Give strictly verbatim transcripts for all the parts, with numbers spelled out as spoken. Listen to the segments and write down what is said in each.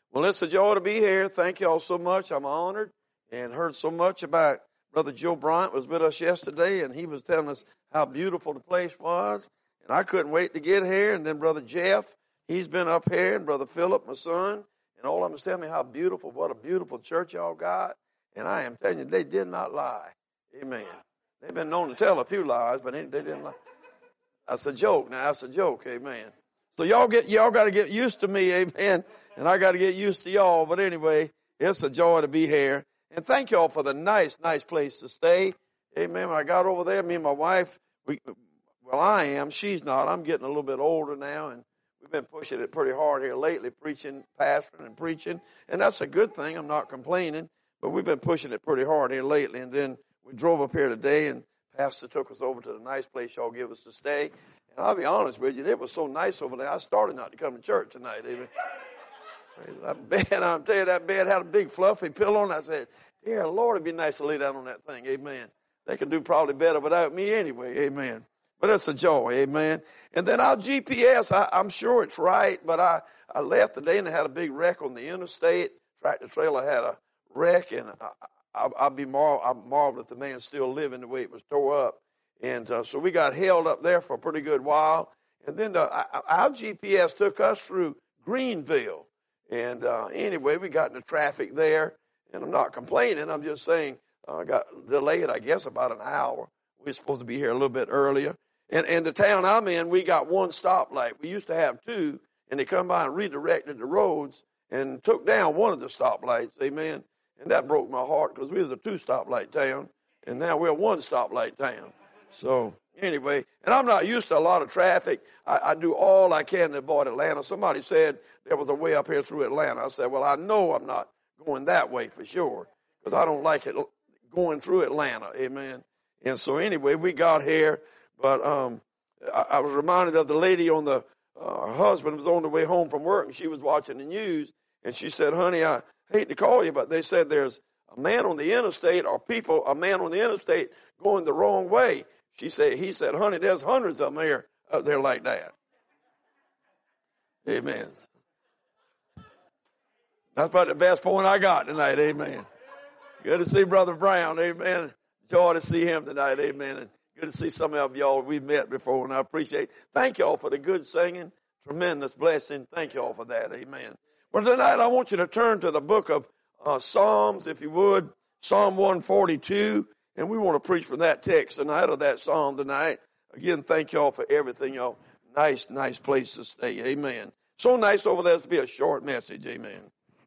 Well, it's a joy to be here. Thank you all so much. I'm honored and heard so much about Brother Joe Bryant was with us yesterday, and he was telling us how beautiful the place was. And I couldn't wait to get here. And then Brother Jeff, he's been up here, and Brother Philip, my son, and all of them was telling me how beautiful, what a beautiful church y'all got. And I am telling you, they did not lie. Amen. They've been known to tell a few lies, but they, they didn't lie. That's a joke. Now, that's a joke. Amen. So y'all get y'all got to get used to me. Amen. And I got to get used to y'all. But anyway, it's a joy to be here. And thank y'all for the nice, nice place to stay. Amen. When I got over there, me and my wife, we, well, I am. She's not. I'm getting a little bit older now, and we've been pushing it pretty hard here lately, preaching, pastoring, and preaching. And that's a good thing. I'm not complaining. But we've been pushing it pretty hard here lately. And then we drove up here today, and Pastor took us over to the nice place y'all give us to stay. And I'll be honest with you, it was so nice over there, I started not to come to church tonight. Amen. That bed, I'm telling you, that bed had a big fluffy pillow, and I said, dear Lord, it'd be nice to lay down on that thing. Amen. They can do probably better without me anyway. Amen. But it's a joy. Amen. And then our G P S, I, I'm sure it's right, but I, I left today, and they had a big wreck on the interstate. Tractor trailer had a wreck, and I, I, I'd be mar- I marveled if the man's still living the way it was tore up. And uh, so we got held up there for a pretty good while. And then the, our G P S took us through Greenville. And uh, anyway, we got into traffic there. And I'm not complaining. I'm just saying I uh, got delayed, I guess, about an hour. We were supposed to be here a little bit earlier. And, and the town I'm in, we got one stoplight. We used to have two. And they come by and redirected the roads and took down one of the stoplights. Amen. And that broke my heart because we was a two-stoplight town. And now we're a one-stoplight town. So anyway, and I'm not used to a lot of traffic. I, I do all I can to avoid Atlanta. Somebody said there was a way up here through Atlanta. I said, well, I know I'm not going that way for sure because I don't like it going through Atlanta. Amen. And so anyway, we got here, but um, I, I was reminded of the lady on the, uh, her husband was on the way home from work, and she was watching the news, and she said, honey, I hate to call you, but they said there's a man on the interstate or people, a man on the interstate going the wrong way. She said, he said, honey, there's hundreds of them here up there like that. Amen. That's about the best point I got tonight. Amen. Good to see Brother Brown. Amen. Joy to see him tonight. Amen. And good to see some of y'all we've met before, and I appreciate it. Thank y'all for the good singing. Tremendous blessing. Thank y'all for that. Amen. Well, tonight I want you to turn to the book of uh, Psalms, if you would. Psalm one forty-two. And we want to preach from that text tonight, or that psalm tonight. Again, thank y'all for everything, y'all. Nice, nice place to stay. Amen. So nice over there to be a short message. Amen.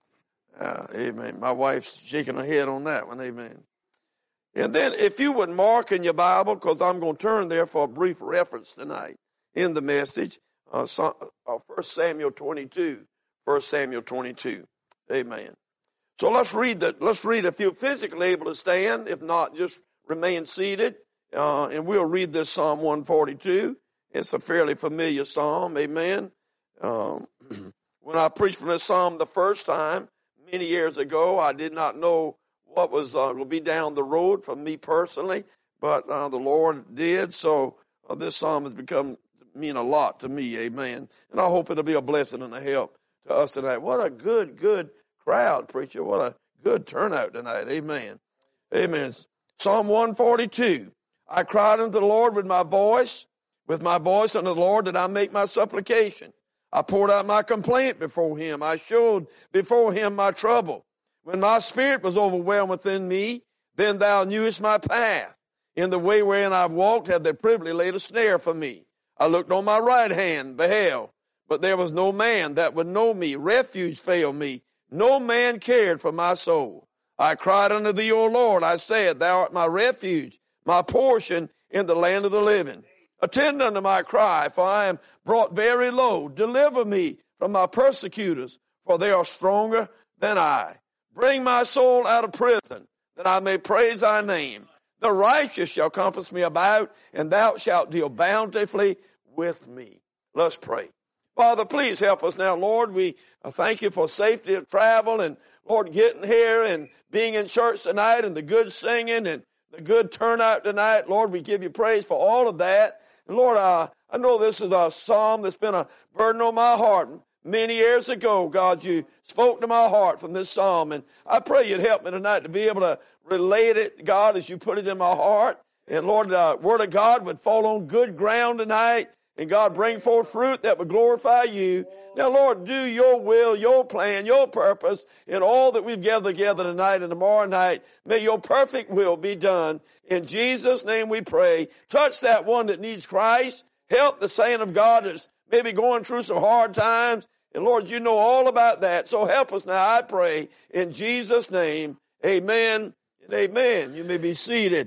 Uh, amen. My wife's shaking her head on that one. Amen. And then if you would mark in your Bible, because I'm going to turn there for a brief reference tonight in the message, uh, uh, First Samuel twenty-two. First Samuel twenty-two. Amen. So let's read that. Let's read if you're physically able to stand. If not, just remain seated. Uh, and we'll read this Psalm one forty-two. It's a fairly familiar psalm. Amen. Um, when I preached from this psalm the first time, many years ago, I did not know what was uh, will be down the road from me personally, but uh, the Lord did. So uh, this psalm has become mean a lot to me. Amen. And I hope it'll be a blessing and a help to us tonight. What a good, good crowd, preacher. What a good turnout tonight. Amen. Amen. Psalm one forty-two. I cried unto the Lord with my voice, with my voice unto the Lord did I make my supplication. I poured out my complaint before him. I showed before him my trouble. When my spirit was overwhelmed within me, then thou knewest my path. In the way wherein I walked had they privily laid a snare for me. I looked on my right hand, beheld, but there was no man that would know me. Refuge failed me. No man cared for my soul. I cried unto thee, O Lord. I said, thou art my refuge, my portion in the land of the living. Attend unto my cry, for I am brought very low. Deliver me from my persecutors, for they are stronger than I. Bring my soul out of prison, that I may praise thy name. The righteous shall compass me about, and thou shalt deal bountifully with me. Let's pray. Father, please help us now, Lord. We thank you for safety of travel and, Lord, getting here and being in church tonight and the good singing and the good turnout tonight. Lord, we give you praise for all of that. And, Lord, uh, I know this is a psalm that's been a burden on my heart many years ago, God, you spoke to my heart from this psalm. And I pray you'd help me tonight to be able to relate it, God, as you put it in my heart. And Lord, the word of God would fall on good ground tonight. And God, bring forth fruit that would glorify you. Now, Lord, do your will, your plan, your purpose in all that we've gathered together tonight and tomorrow night. May your perfect will be done. In Jesus' name we pray. Touch that one that needs Christ. Help the saint of God that's maybe going through some hard times. And Lord, you know all about that. So help us now, I pray, in Jesus' name. Amen and amen. You may be seated.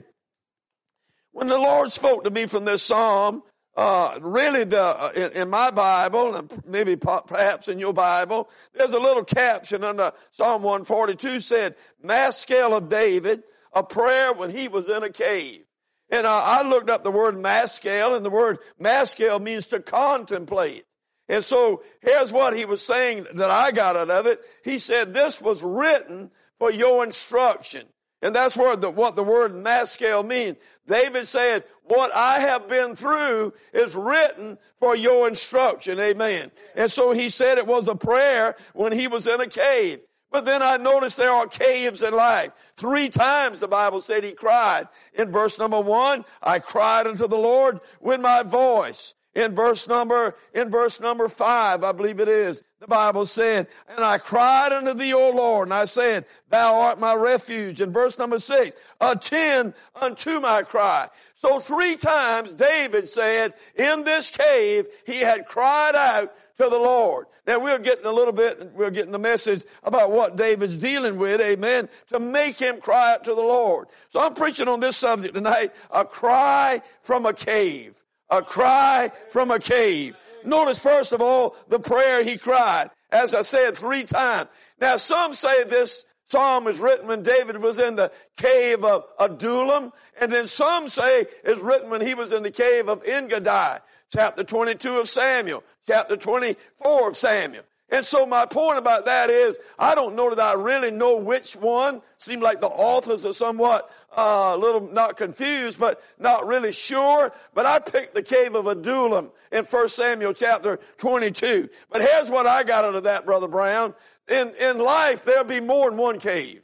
When the Lord spoke to me from this psalm, Uh, really, the uh, in, in my Bible, and maybe perhaps in your Bible, there's a little caption under Psalm one forty-two said, Maskell of David, a prayer when he was in a cave. And uh, I looked up the word maskell, and the word maskell means to contemplate. And so here's what he was saying that I got out of it. He said this was written for your instruction. And that's where the, what the word maskell means. David said, what I have been through is written for your instruction. Amen. And so he said it was a prayer when he was in a cave. But then I noticed there are caves in life. Three times the Bible said he cried. In verse number one, I cried unto the Lord with my voice. In verse number, in verse number five, I believe it is, the Bible said, and I cried unto thee, O Lord, and I said, thou art my refuge. In verse number six, attend unto my cry. So three times David said, in this cave, he had cried out to the Lord. Now we're getting a little bit, we're getting the message about what David's dealing with, amen, to make him cry out to the Lord. So I'm preaching on this subject tonight, a cry from a cave. A cry from a cave. Notice, first of all, the prayer he cried, as I said, three times. Now, some say this psalm was written when David was in the cave of Adullam, and then some say it's written when he was in the cave of Engedi, chapter twenty-two of Samuel, chapter twenty-four of Samuel. And so my point about that is, I don't know that I really know which one. Seems like the authors are somewhat uh, a little not confused, but not really sure. But I picked the cave of Adullam in First Samuel chapter twenty-two. But here's what I got out of that, Brother Brown. In, in life, there'll be more than one cave.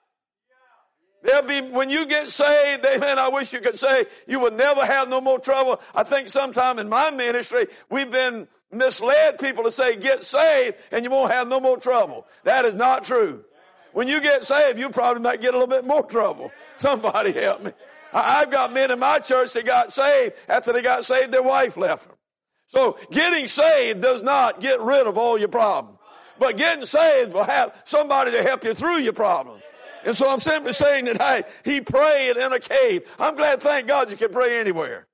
There'll be, when you get saved, amen, I wish you could say you would never have no more trouble. I think sometime in my ministry, we've been misled people to say get saved and you won't have no more trouble. That is not true. When you get saved, you probably might get a little bit more trouble. Somebody help me. I've got men in my church that got saved. After they got saved, their wife left them. So getting saved does not get rid of all your problems. But getting saved will have somebody to help you through your problems. And so I'm simply saying that, hey, he prayed in a cave. I'm glad, thank God, you can pray anywhere.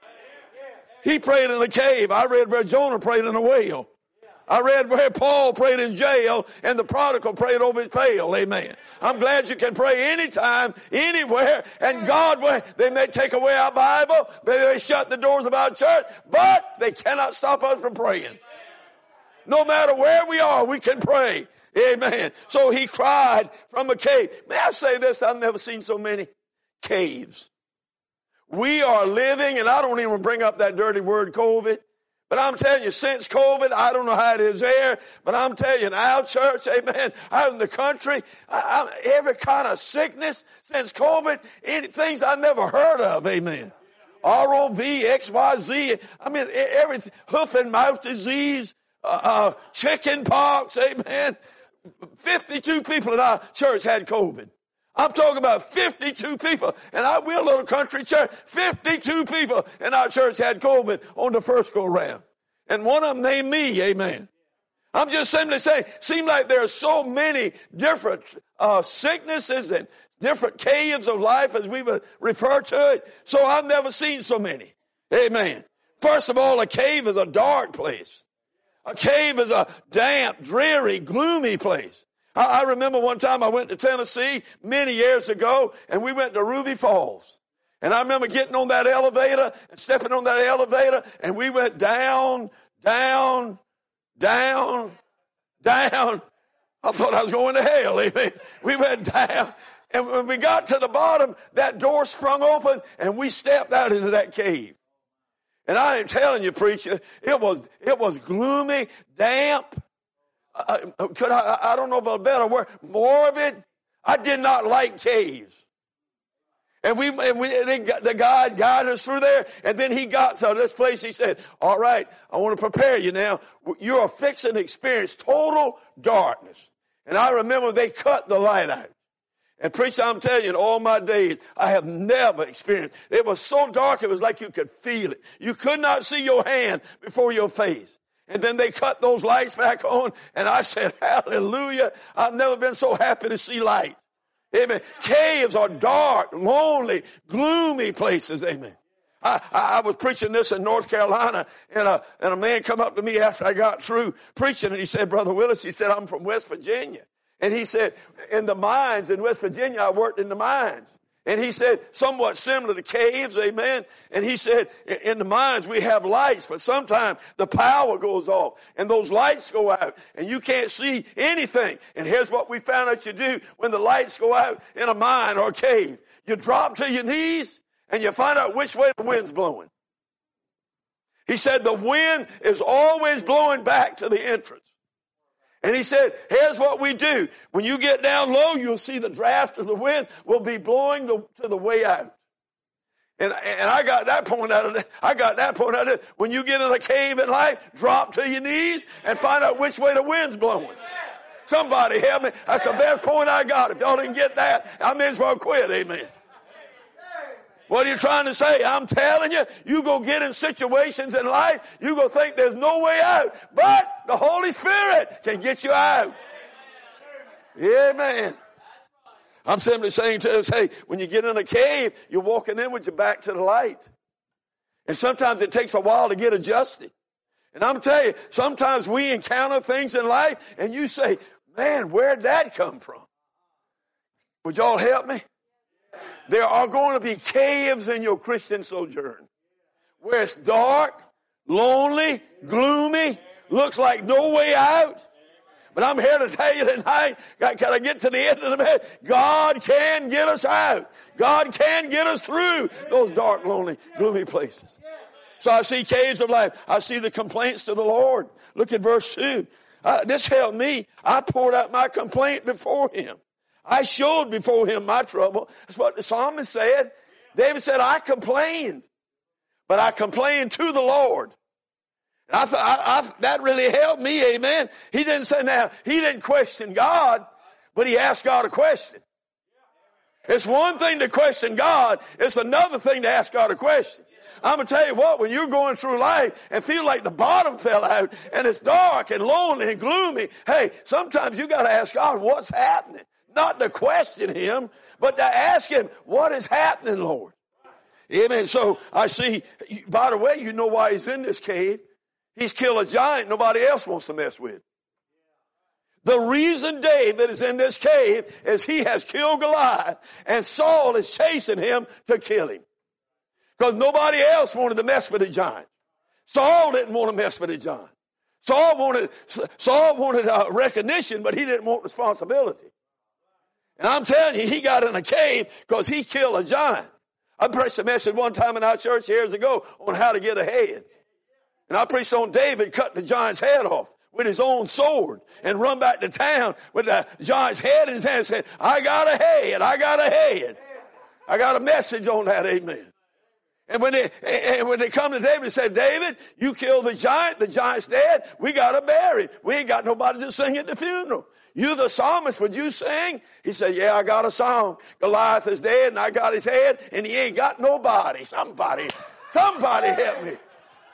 He prayed in a cave. I read where Jonah prayed in a whale. I read where Paul prayed in jail and the prodigal prayed over his pail. Amen. I'm glad you can pray anytime, anywhere, and God will. They may take away our Bible, they may shut the doors of our church, but they cannot stop us from praying. No matter where we are, we can pray. Amen. So he cried from a cave. May I say this? I've never seen so many caves. We are living, and I don't even bring up that dirty word COVID, but I'm telling you, since COVID, I don't know how it is there, but I'm telling you, in our church, amen, out in the country, I, I, every kind of sickness since COVID, any, things I never heard of, amen. R O V, X Y Z, I mean, everything, hoof and mouth disease, uh, uh, chicken pox, amen. fifty-two people in our church had COVID. I'm talking about fifty-two people, and I, we're a little country church. fifty-two people in our church had COVID on the first go round. And one of them named me, amen. I'm just simply saying, seems like there are so many different uh, sicknesses and different caves of life, as we would refer to it. So I've never seen so many. Amen. First of all, a cave is a dark place. A cave is a damp, dreary, gloomy place. I remember one time I went to Tennessee many years ago, and we went to Ruby Falls. And I remember getting on that elevator and stepping on that elevator, and we went down, down, down, down. I thought I was going to hell. Amen. We went down, and when we got to the bottom, that door sprung open, and we stepped out into that cave. And I am telling you, preacher, it was, it was gloomy, damp, I, could I, I don't know if a better word, morbid. I did not like caves. And we, and we, and got, the God guided us through there, and then he got to this place. He said, all right, I want to prepare you now. You're fixing to experience total darkness. And I remember they cut the light out. And preacher, I'm telling you, in all my days, I have never experienced. It was so dark, it was like you could feel it. You could not see your hand before your face. And then they cut those lights back on, and I said, hallelujah. I've never been so happy to see light. Amen. Caves are dark, lonely, gloomy places. Amen. I, I, I was preaching this in North Carolina, and a, and a man come up to me after I got through preaching, and he said, Brother Willis, he said, I'm from West Virginia. And he said, in the mines in West Virginia, I worked in the mines. And he said, somewhat similar to caves, amen. And he said, in the mines we have lights, but sometimes the power goes off and those lights go out and you can't see anything. And here's what we found out you do when the lights go out in a mine or a cave. You drop to your knees and you find out which way the wind's blowing. He said the wind is always blowing back to the entrance. And he said, here's what we do. When you get down low, you'll see the draft of the wind will be blowing the, to the way out. And, and I got that point out of it. I got that point out of it. When you get in a cave in life, drop to your knees and find out which way the wind's blowing. Somebody help me. That's the best point I got. If y'all didn't get that, I may as well quit. Amen. What are you trying to say? I'm telling you, you go get in situations in life, you go think there's no way out, but the Holy Spirit can get you out. Amen. I'm simply saying to us, hey, when you get in a cave, you're walking in with your back to the light. And sometimes it takes a while to get adjusted. And I'm telling you, sometimes we encounter things in life and you say, man, where'd that come from? Would y'all help me? There are going to be caves in your Christian sojourn where it's dark, lonely, gloomy, looks like no way out. But I'm here to tell you tonight, can I get to the end of the bed? God can get us out. God can get us through those dark, lonely, gloomy places. So I see caves of life. I see the complaints to the Lord. Look at verse two. Uh, this helped me. I poured out my complaint before him. I showed before him my trouble. That's what the psalmist said. David said, I complained, but I complained to the Lord. And I thought I, I, that really helped me, amen. He didn't say now, he didn't question God, but he asked God a question. It's one thing to question God. It's another thing to ask God a question. I'm going to tell you what, when you're going through life and feel like the bottom fell out and it's dark and lonely and gloomy, hey, sometimes you got to ask God, what's happening? Not to question him, but to ask him, what is happening, Lord? Amen. So I see, by the way, you know why he's in this cave. He's killed a giant nobody else wants to mess with. The reason David is in this cave is he has killed Goliath, and Saul is chasing him to kill him. Because nobody else wanted to mess with the giant. Saul didn't want to mess with the giant. Saul wanted, Saul wanted uh, recognition, but he didn't want responsibility. And I'm telling you, he got in a cave because he killed a giant. I preached a message one time in our church years ago on how to get ahead. And I preached on David cutting the giant's head off with his own sword and run back to town with the giant's head in his hand and said, I got a head, I got a head. I got a message on that, amen. And when they, and when they come to David and said, David, you killed the giant, the giant's dead, we got to bury him. We ain't got nobody to sing at the funeral. You the psalmist, would you sing? He said, yeah, I got a song. Goliath is dead and I got his head and he ain't got nobody. Somebody, somebody help me.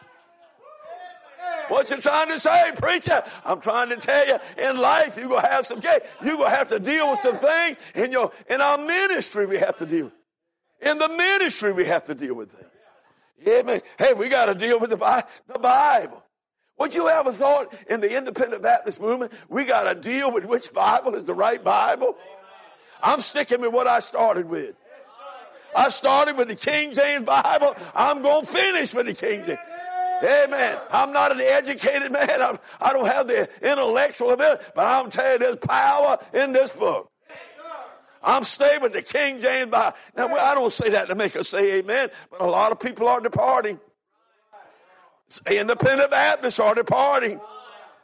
What you trying to say, preacher? I'm trying to tell you, in life, you're going to have some, you're going to have to deal with some things. In your, in our ministry, we have to deal. In the ministry, we have to deal with things. Yeah, man. Hey, we got to deal with the, the Bible. Would you ever thought in the independent Baptist movement, we got to deal with which Bible is the right Bible? I'm sticking with what I started with. I started with the King James Bible. I'm going to finish with the King James. Amen. I'm not an educated man. I'm, I don't have the intellectual ability, but I'm telling you, there's power in this book. I'm staying with the King James Bible. Now, I don't say that to make us say amen, but a lot of people are departing. Independent Baptists are departing.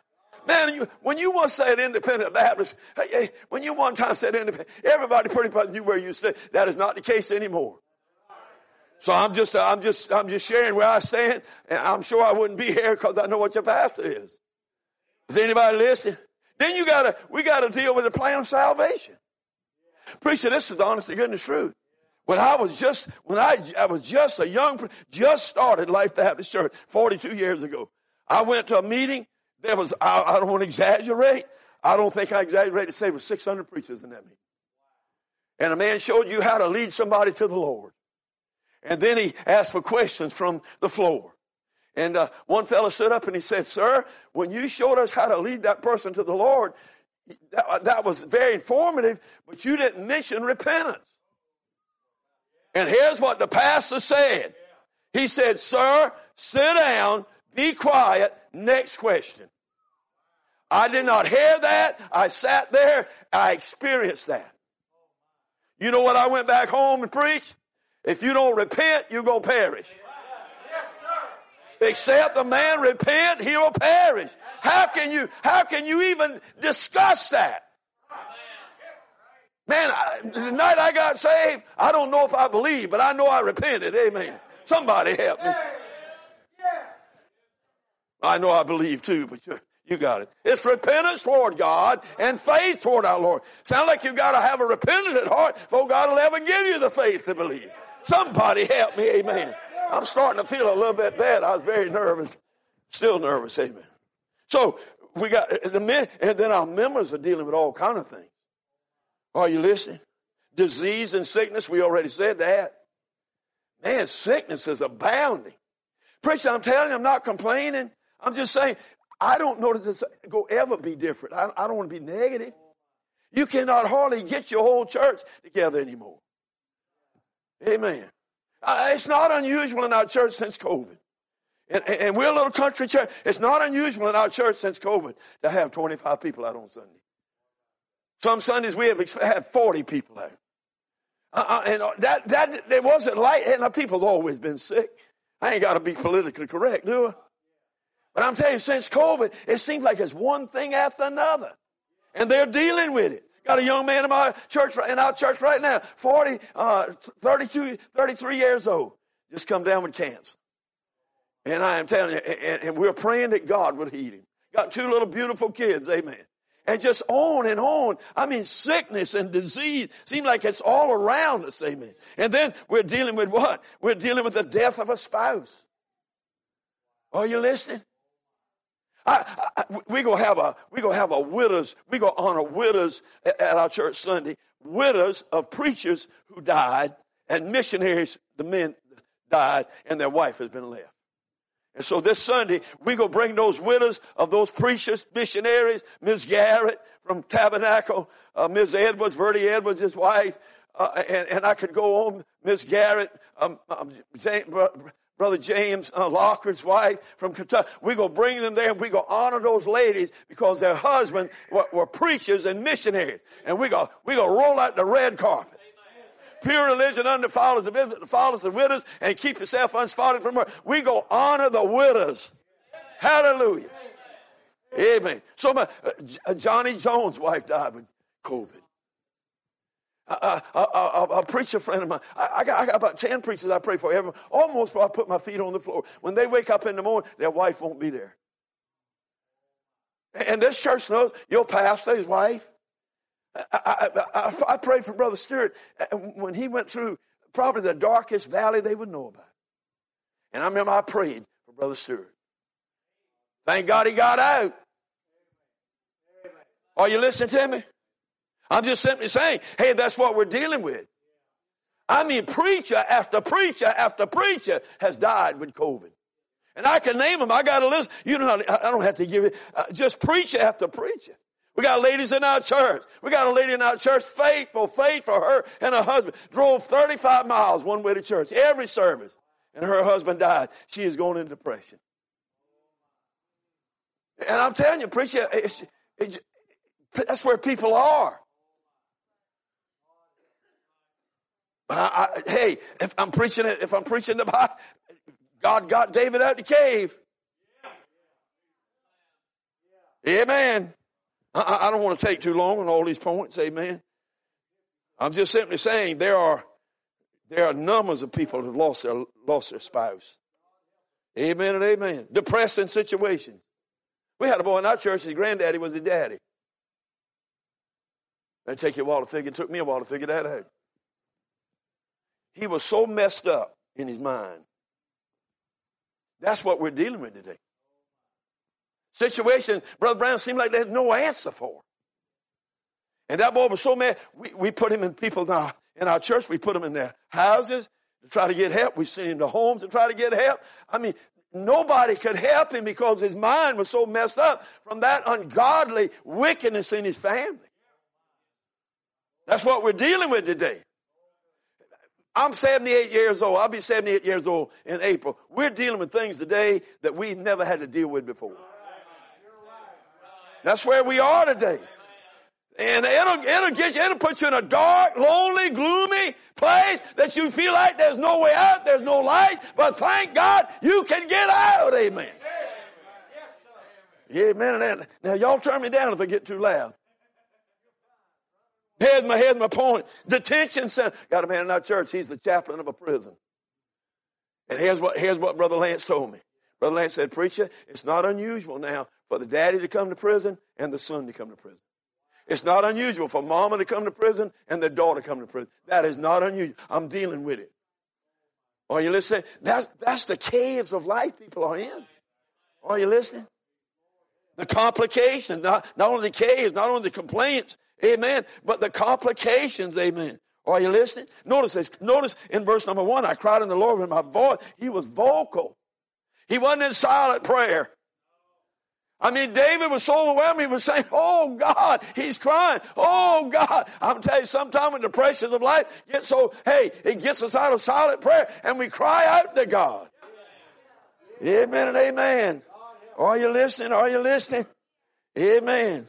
Man, you, when you once said independent Baptist, hey, hey, when you one time said independent, everybody pretty much knew where you stood. That is not the case anymore. So I'm just, I'm just, I'm just sharing where I stand, and I'm sure I wouldn't be here because I know what your pastor is. Is anybody listening? Then you gotta, we gotta deal with the plan of salvation. Preacher, this is the honest to goodness truth. When I was just, when I, I was just a young, just started Life Baptist Church forty-two years ago. I went to a meeting. There was, I, I don't want to exaggerate. I don't think I exaggerated to say there were six hundred preachers in that meeting. And a man showed you how to lead somebody to the Lord. And then he asked for questions from the floor. And uh, one fellow stood up and he said, sir, when you showed us how to lead that person to the Lord, that, that was very informative, but you didn't mention repentance. And here's what the pastor said. He said, sir, sit down, be quiet, next question. I did not hear that. I sat there. I experienced that. You know what I went back home and preached? If you don't repent, you're going to perish. Yes, sir. Except the man repent, he will perish. How can you, how can you even discuss that? Man, I, the night I got saved, I don't know if I believe, but I know I repented. Amen. Somebody help me. I know I believe too, but you, you got it. It's repentance toward God and faith toward our Lord. Sound like you've got to have a repentant heart before God will ever give you the faith to believe. Somebody help me, amen. I'm starting to feel a little bit bad. I was very nervous, still nervous, amen. So we got the men, and then our members are dealing with all kind of things. Are you listening? Disease and sickness, we already said that. Man, sickness is abounding. Preacher, I'm telling you, I'm not complaining. I'm just saying, I don't know that this will ever be different. I, I don't want to be negative. You cannot hardly get your whole church together anymore. Amen. Uh, it's not unusual in our church since COVID. And, and we're a little country church. It's not unusual in our church since COVID to have twenty-five people out on Sunday. Some Sundays we have had forty people out. Uh, and that, that, it wasn't light. And people have always been sick. I ain't got to be politically correct, do I? But I'm telling you, since COVID, it seems like it's one thing after another. And they're dealing with it. Got a young man in my church, in our church right now, forty, uh, thirty-two, thirty-three years old, just come down with cancer. And I am telling you, and, and we're praying that God would heal him. Got two little beautiful kids, amen. And just on and on. I mean, sickness and disease seem like it's all around us, amen. And then we're dealing with what? We're dealing with the death of a spouse. Are you listening? I, I, we gonna have a we gonna have a widows. We gonna honor widows at, at our church Sunday. Widows of preachers who died and missionaries. The men died and their wife has been left. And so this Sunday we gonna bring those widows of those preachers, missionaries. Miz Garrett from Tabernacle, uh, Miz Edwards, Verdi Edwards, his wife, uh, and, and I could go on. Miz Garrett, um, um, James, Brother James uh, Locker's wife from Kentucky. We're going to bring them there and we're going to honor those ladies because their husbands were, were preachers and missionaries. And we're going we to roll out the red carpet. Pure religion undefiled is to visit the fatherless and widows and keep yourself unspotted from her. We're going to honor the widows. Hallelujah. Amen. So my, uh, Johnny Jones' wife died with COVID. A, a, a, a preacher friend of mine, I, I, got, I got about ten preachers I pray for, every, almost before I put my feet on the floor. When they wake up in the morning, their wife won't be there. And this church knows, your pastor, his wife. I, I, I, I prayed for Brother Stewart when he went through probably the darkest valley they would know about. And I remember I prayed for Brother Stewart. Thank God he got out. Are you listening to me? I'm just simply saying, hey, that's what we're dealing with. I mean, preacher after preacher after preacher has died with COVID. And I can name them. I got a list. You know, I don't have to give it. Uh, just preacher after preacher. We got ladies in our church. We got a lady in our church, faithful, faithful, her and her husband. Drove thirty-five miles one way to church, every service. And her husband died. She is going into depression. And I'm telling you, preacher, it's, it's, that's where people are. But I, I, hey, if I'm preaching it, if I'm preaching the Bible, God got David out of the cave. Amen. I, I don't want to take too long on all these points. Amen. I'm just simply saying there are there are numbers of people who have lost their lost their spouse. Amen and amen. Depressing situations. We had a boy in our church, his granddaddy was his daddy. It'd take you a while to figure, it took me a while to figure that out. He was so messed up in his mind. That's what we're dealing with today. Situations, Brother Brown, seemed like there's no answer for. And that boy was so mad, we, we put him in people in our, in our church, we put him in their houses to try to get help. We sent him to homes to try to get help. I mean, nobody could help him because his mind was so messed up from that ungodly wickedness in his family. That's what we're dealing with today. I'm seventy-eight years old. I'll be seventy-eight years old in April. We're dealing with things today that we never had to deal with before. That's where we are today. And it'll, it'll get you, it'll put you in a dark, lonely, gloomy place that you feel like there's no way out, there's no light, but thank God you can get out. Amen. Yes, sir. Amen. Now y'all turn me down if I get too loud. Here's my, here's my point. Detention center. Got a man in our church. He's the chaplain of a prison. And here's what, here's what Brother Lance told me. Brother Lance said, preacher, it's not unusual now for the daddy to come to prison and the son to come to prison. It's not unusual for mama to come to prison and their daughter to come to prison. That is not unusual. I'm dealing with it. Are you listening? That's, that's the caves of life people are in. Are you listening? The complications, not, not only the caves, not only the complaints, amen, but the complications, amen. Are you listening? Notice this. Notice in verse number one, I cried in the Lord with my voice. He was vocal. He wasn't in silent prayer. I mean, David was so overwhelmed, he was saying, oh, God, he's crying. Oh, God. I'm telling you, sometimes when the pressures of life get so, hey, it gets us out of silent prayer, and we cry out to God. Amen and amen. Are you listening? Are you listening? Amen.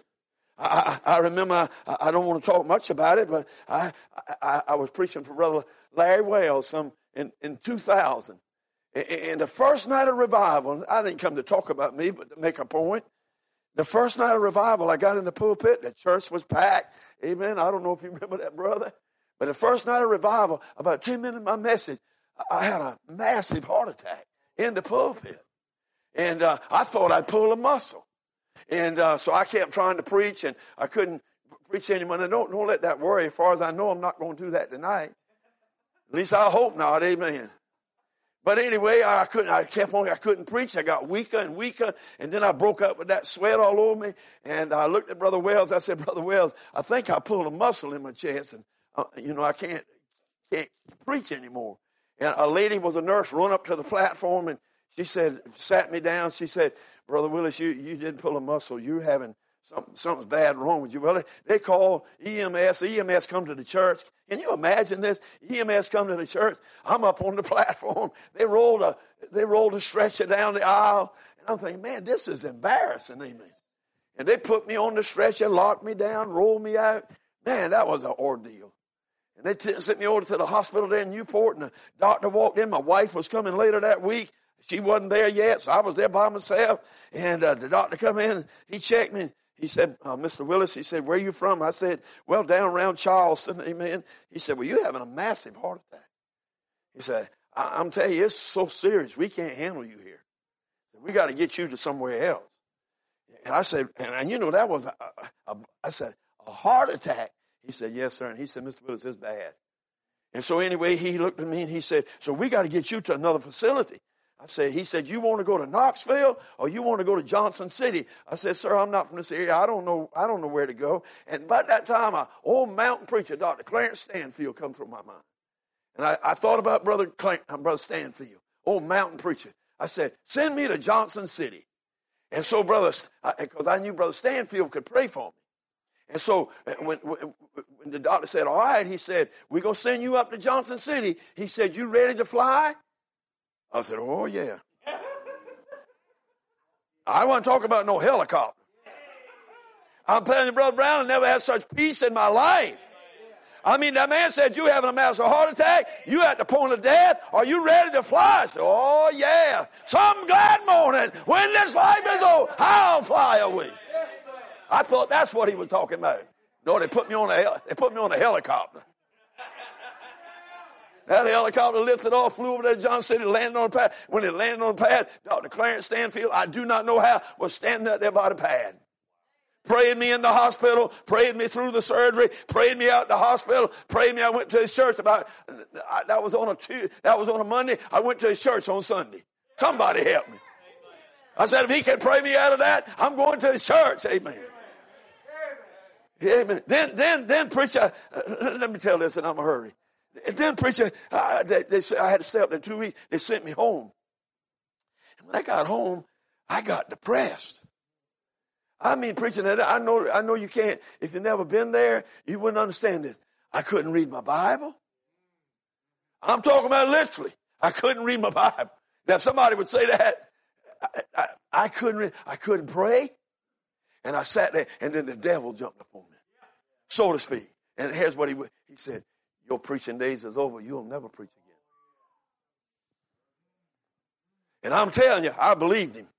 I, I, I remember, I, I don't want to talk much about it, but I, I, I was preaching for Brother Larry Wells some in, in two thousand. And the first night of revival, I didn't come to talk about me, but to make a point. The first night of revival, I got in the pulpit. The church was packed. Amen. I don't know if you remember that, brother. But the first night of revival, about ten minutes of my message, I had a massive heart attack in the pulpit. And uh, I thought I'd pull a muscle. And uh, so I kept trying to preach, and I couldn't preach anymore. And don't, don't let that worry. As far as I know, I'm not going to do that tonight. At least I hope not. Amen. But anyway, I couldn't, I kept on, I couldn't preach. I got weaker and weaker. And then I broke up with that sweat all over me. And I looked at Brother Wells. I said, Brother Wells, I think I pulled a muscle in my chest. And, uh, you know, I can't, can't preach anymore. And a lady was a nurse, run up to the platform, and she said, sat me down. She said, Brother Willis, you, you didn't pull a muscle. You're having something, something's bad wrong with you. Well, they, they called E M S. E M S come to the church. Can you imagine this? E M S come to the church. I'm up on the platform. They rolled a, they rolled a stretcher down the aisle. And I'm thinking, man, this is embarrassing, amen. And they put me on the stretcher, locked me down, rolled me out. Man, that was an ordeal. And they t- sent me over to the hospital there in Newport, and the doctor walked in. My wife was coming later that week. She wasn't there yet, so I was there by myself. And uh, the doctor come in, and he checked me. He said, uh, Mister Willis, he said, where are you from? I said, well, down around Charleston, amen. He said, well, you're having a massive heart attack. He said, I- I'm telling you, it's so serious, we can't handle you here. We got to get you to somewhere else. And I said, and, and you know, that was, a, a, a, I said, a heart attack. He said, yes, sir. And he said, Mister Willis, it's bad. And so anyway, he looked at me and he said, so we got to get you to another facility. I said, he said, you want to go to Knoxville or you want to go to Johnson City? I said, sir, I'm not from this area. I don't know, I don't know where to go. And by that time, an old mountain preacher, Doctor Clarence Stanfield, come through my mind. And I, I thought about Brother Clarence, Brother Stanfield, old mountain preacher. I said, send me to Johnson City. And so, brothers, because I, I knew Brother Stanfield could pray for me. And so when, when, when the doctor said, all right, he said, we're going to send you up to Johnson City. He said, you ready to fly? I said, oh, yeah. I wasn't talking about no helicopter. I'm telling you, Brother Brown, I never had such peace in my life. I mean, that man said, you having a massive heart attack? You at the point of death? Are you ready to fly? I said, oh, yeah. Some glad morning when this life is over, I'll fly away. I thought that's what he was talking about. No, they put me on a they put me on a helicopter. Now the helicopter lifted off, flew over to John City, landed on the pad. When it landed on the pad, Doctor Clarence Stanfield, I do not know how, was standing out there by the pad. Prayed me in the hospital, prayed me through the surgery, prayed me out the hospital, prayed me. I went to his church about, I, that was on a Tuesday, that was on a Monday. I went to his church on Sunday. Somebody help me. I said, if he can pray me out of that, I'm going to his church. Amen. Amen. Then, then, then preacher, uh, let me tell this and I'm in a hurry. Then preacher, uh, they, they, I had to stay up there two weeks. They sent me home. And when I got home, I got depressed. I mean, preaching that, I know, I know you can't, if you've never been there, you wouldn't understand this. I couldn't read my Bible. I'm talking about literally. I couldn't read my Bible. Now, if somebody would say that, I, I, I couldn't read, I couldn't pray. And I sat there, and then the devil jumped up on me, so to speak. And here's what he would, he said, your preaching days is over. You'll never preach again. And I'm telling you, I believed him.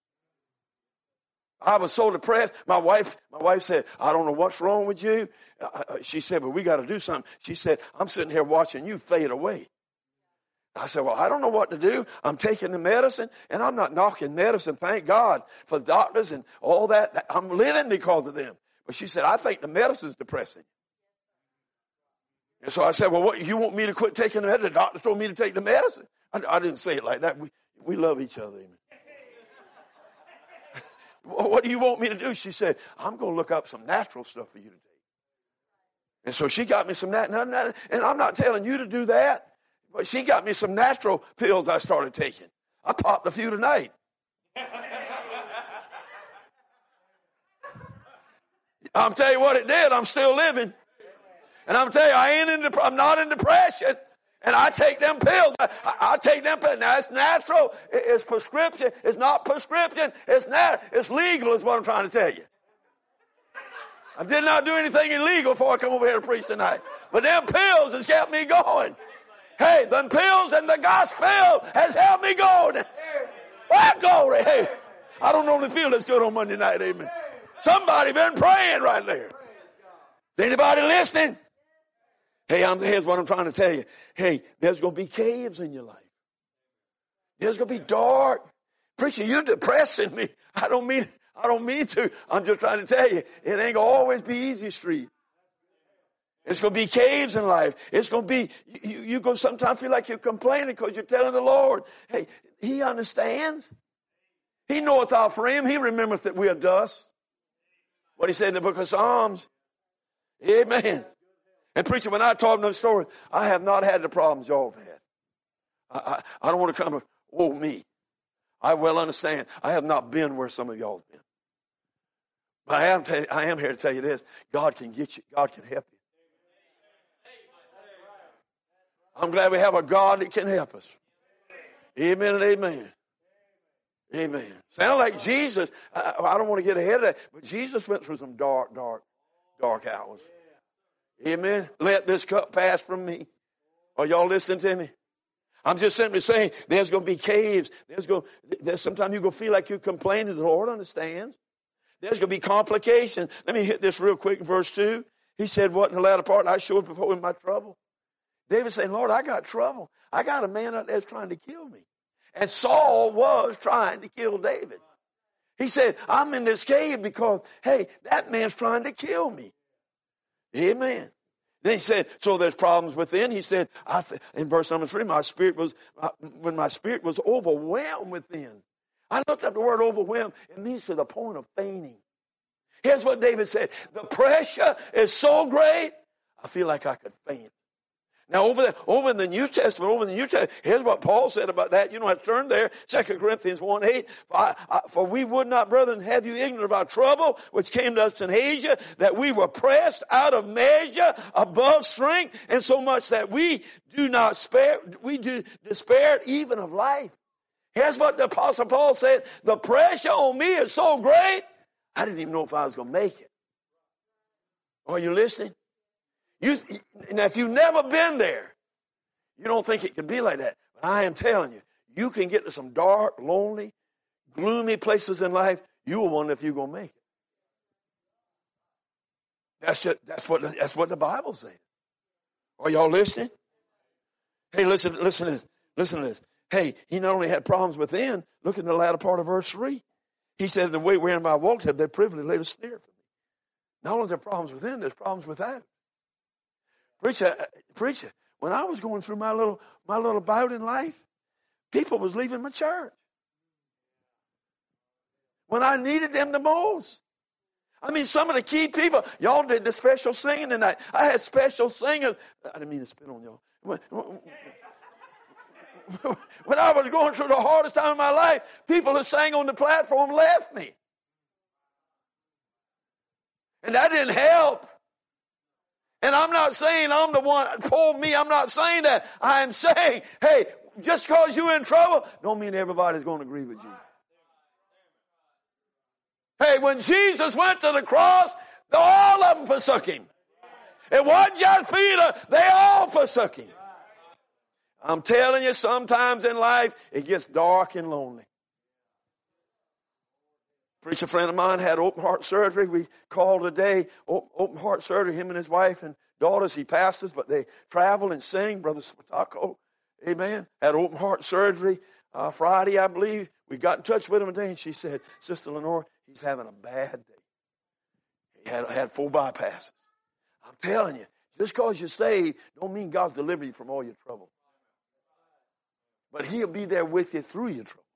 I was so depressed. My wife, my wife said, I don't know what's wrong with you. Uh, she said, but we got to do something. She said, I'm sitting here watching you fade away. I said, well, I don't know what to do. I'm taking the medicine, and I'm not knocking medicine. Thank God for the doctors and all that. I'm living because of them. But she said, I think the medicine's depressing. And so I said, well, what, you want me to quit taking the medicine? The doctor told me to take the medicine. I, I didn't say it like that. We, we love each other. Amen. What do you want me to do? She said, I'm going to look up some natural stuff for you to take. And so she got me some natural, and I'm not telling you to do that, but she got me some natural pills I started taking. I popped a few tonight. I'm telling you what it did. I'm still living. And I'm telling you, I ain't in dep- I'm not in depression. And I take them pills. I, I, I take them pills. Now, it's natural. It, it's prescription. It's not prescription. It's nat- It's legal is what I'm trying to tell you. I did not do anything illegal before I come over here to preach tonight. But them pills has kept me going. Hey, them pills and the gospel has helped me going. Well, glory. Hey, I don't normally feel this good on Monday night. Amen. Somebody been praying right there. Is anybody listening? Hey, I'm, here's what I'm trying to tell you. Hey, there's going to be caves in your life. There's going to be dark. Preacher, you're depressing me. I don't mean, I don't mean to. I'm just trying to tell you, it ain't going to always be easy street. It's going to be caves in life. It's going to be, you, you go sometimes feel like you're complaining because you're telling the Lord, hey, he understands. He knoweth our frame. He remembereth that we are dust. What he said in the book of Psalms. Amen. And preacher, when I told him those stories, I have not had the problems y'all have had. I, I, I don't want to come and, oh, me. I well understand. I have not been where some of y'all have been. But I am, tell you, I am here to tell you this. God can get you. God can help you. I'm glad we have a God that can help us. Amen and amen. Amen. Sound like Jesus. I, I don't want to get ahead of that, but Jesus went through some dark, dark, dark hours. Amen. Let this cup pass from me. Are y'all listening to me? I'm just simply saying there's going to be caves. There's going. There's sometimes you're going to feel like you're complaining. The Lord understands. There's going to be complications. Let me hit this real quick in verse two. He said, what in the latter part? I showed before in my trouble. David saying, Lord, I got trouble. I got a man out there that's trying to kill me. And Saul was trying to kill David. He said, I'm in this cave because, hey, that man's trying to kill me. Amen. Then he said, so there's problems within. He said, I th- in verse number three, my spirit was, uh, when my spirit was overwhelmed within. I looked up the word overwhelmed. It means to the point of fainting. Here's what David said. The pressure is so great, I feel like I could faint. Now, over there, over in the New Testament, over in the New Testament, here's what Paul said about that. You don't have to turn there. Second Corinthians one eight. For, I, I, for we would not, brethren, have you ignorant of our trouble, which came to us in Asia, that we were pressed out of measure, above strength, and so much that we do not spare, we do despair even of life. Here's what the Apostle Paul said. The pressure on me is so great, I didn't even know if I was going to make it. Are you listening? You, now, if you've never been there, you don't think it could be like that. But I am telling you, you can get to some dark, lonely, gloomy places in life. You will wonder if you're going to make it. That's just, that's what that's what the Bible says. Are y'all listening? Hey, listen, listen to this. Listen to this. Hey, he not only had problems within, look in the latter part of verse three. He said, the way wherein I walked have they privily laid a snare for me. Not only are there problems within, there's problems without. Preacher, preacher, when I was going through my little my little bout in life, people was leaving my church. When I needed them the most. I mean, some of the key people, y'all did the special singing tonight. I had special singers. I didn't mean to spit on y'all. When, when I was going through the hardest time of my life, people who sang on the platform left me. And that didn't help. And I'm not saying I'm the one, poor me, I'm not saying that. I am saying, hey, just because you're in trouble, don't mean everybody's going to agree with you. Hey, when Jesus went to the cross, all of them forsook him. It wasn't just Peter, they all forsook him. I'm telling you, sometimes in life, it gets dark and lonely. Preacher friend of mine had open heart surgery. We called today, open heart surgery, him and his wife and daughters. He pastors, but they travel and sing. Brother Spatako, amen, had open heart surgery uh, Friday, I believe. We got in touch with him today, and she said, Sister Lenore, he's having a bad day. He had, had full bypasses. I'm telling you, just because you're saved don't mean God's delivered you from all your trouble. But he'll be there with you through your trouble.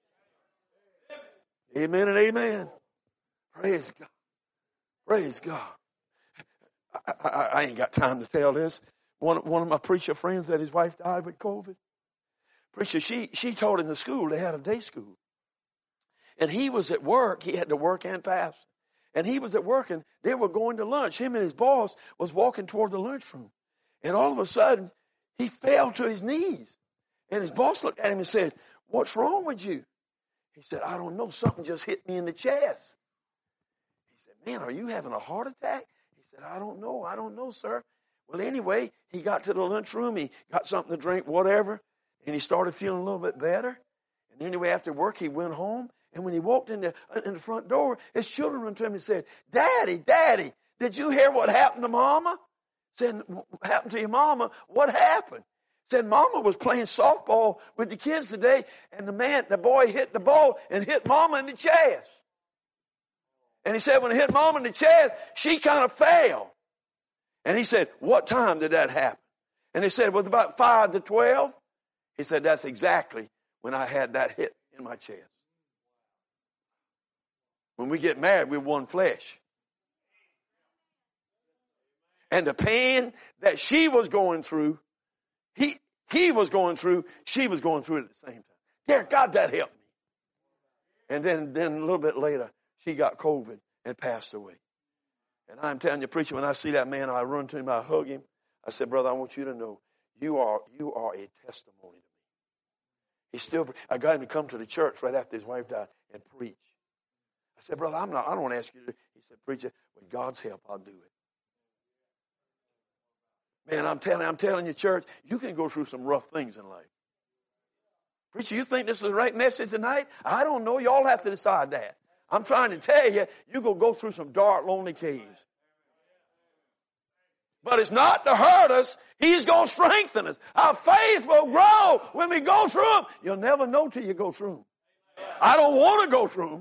Amen and amen. Praise God. Praise God. I, I, I ain't got time to tell this. One, one of my preacher friends that his wife died with COVID. Preacher, she, she taught in the school. They had a day school. And he was at work. He had to work and pastor. And he was at work, and they were going to lunch. Him and his boss was walking toward the lunchroom. And all of a sudden, he fell to his knees. And his boss looked at him and said, what's wrong with you? He said, I don't know. Something just hit me in the chest. He said, man, are you having a heart attack? He said, I don't know. I don't know, sir. Well, anyway, he got to the lunchroom. He got something to drink, whatever. And he started feeling a little bit better. And anyway, after work, he went home. And when he walked in the, in the front door, his children went to him and said, Daddy, Daddy, did you hear what happened to Mama? Said, what happened to your mama? What happened? Said, Mama was playing softball with the kids today, and the man, the boy hit the ball and hit Mama in the chest. And he said, when it hit Mama in the chest, she kind of fell. And he said, what time did that happen? And he said, it was about five to twelve. He said, that's exactly when I had that hit in my chest. When we get married, we're one flesh. And the pain that she was going through, he he was going through, she was going through it at the same time. Dear God, that helped me. And then, then a little bit later, she got COVID and passed away. And I'm telling you, preacher, when I see that man, I run to him, I hug him. I said, brother, I want you to know, you are you are a testimony to me. He still, I got him to come to the church right after his wife died and preach. I said, brother, I'm not, I don't want to ask you to do it. He said, preacher, with God's help, I'll do it. Man, I'm telling, I'm telling you, church, you can go through some rough things in life. Preacher, you think this is the right message tonight? I don't know. Y'all have to decide that. I'm trying to tell you, you're going to go through some dark, lonely caves. But it's not to hurt us. He's going to strengthen us. Our faith will grow when we go through them. You'll never know till you go through them. I don't want to go through them.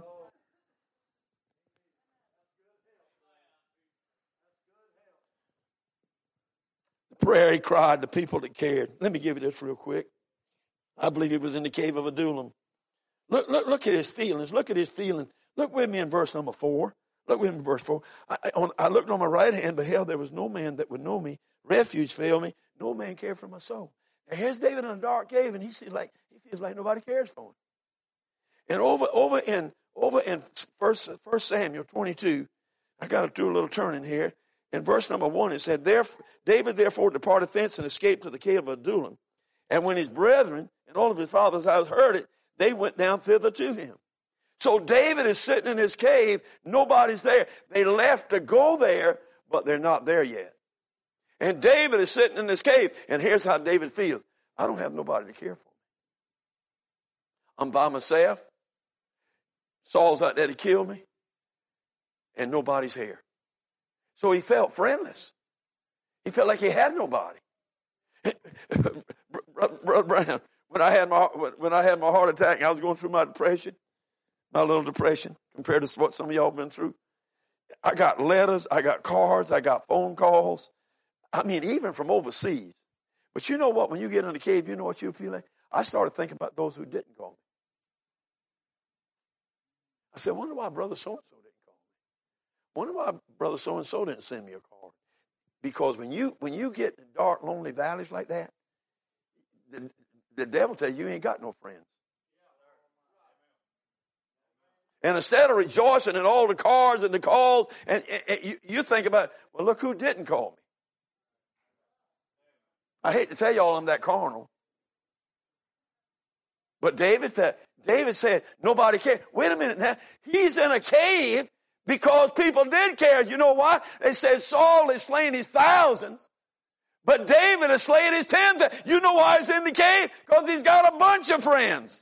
The prayer he cried, the people that cared. Let me give you this real quick. I believe he was in the cave of Adullam. Look, look, look at his feelings. Look at his feelings. Look with me in verse number four. Look with me in verse four. I, I, on, I looked on my right hand, beheld there was no man that would know me. Refuge failed me. No man cared for my soul. Now here's David in a dark cave, and he seems like he feels like nobody cares for him. And over over in over in First First Samuel twenty-two, I got to do a little turning here. In verse number one, it said, "Therefore David therefore departed thence and escaped to the cave of Adullam. And when his brethren and all of his father's house heard it, they went down thither to him." So David is sitting in his cave. Nobody's there. They left to go there, but they're not there yet. And David is sitting in this cave. And here's how David feels. I don't have nobody to care for me. I'm by myself. Saul's out there to kill me. And nobody's here. So he felt friendless. He felt like he had nobody. Brother Brown, when I had my when I had my heart attack and I was going through my depression, my little depression compared to what some of y'all been through, I got letters, I got cards, I got phone calls. I mean, even from overseas. But you know what? When you get in the cave, you know what you feel like? I started thinking about those who didn't call me. I said, I wonder why Brother so-and-so didn't call me. Wonder why Brother so-and-so didn't send me a card. Because when you when you get in dark, lonely valleys like that, the, the devil tell you you ain't got no friends. And instead of rejoicing in all the cards and the calls, and, and, and you, you think about, well, look who didn't call me. I hate to tell y'all I'm that carnal. But David, David said, nobody cared. Wait a minute now. He's in a cave because people did care. You know why? They said Saul has slain his thousands, but David has slain his ten thousand. You know why he's in the cave? Because he's got a bunch of friends.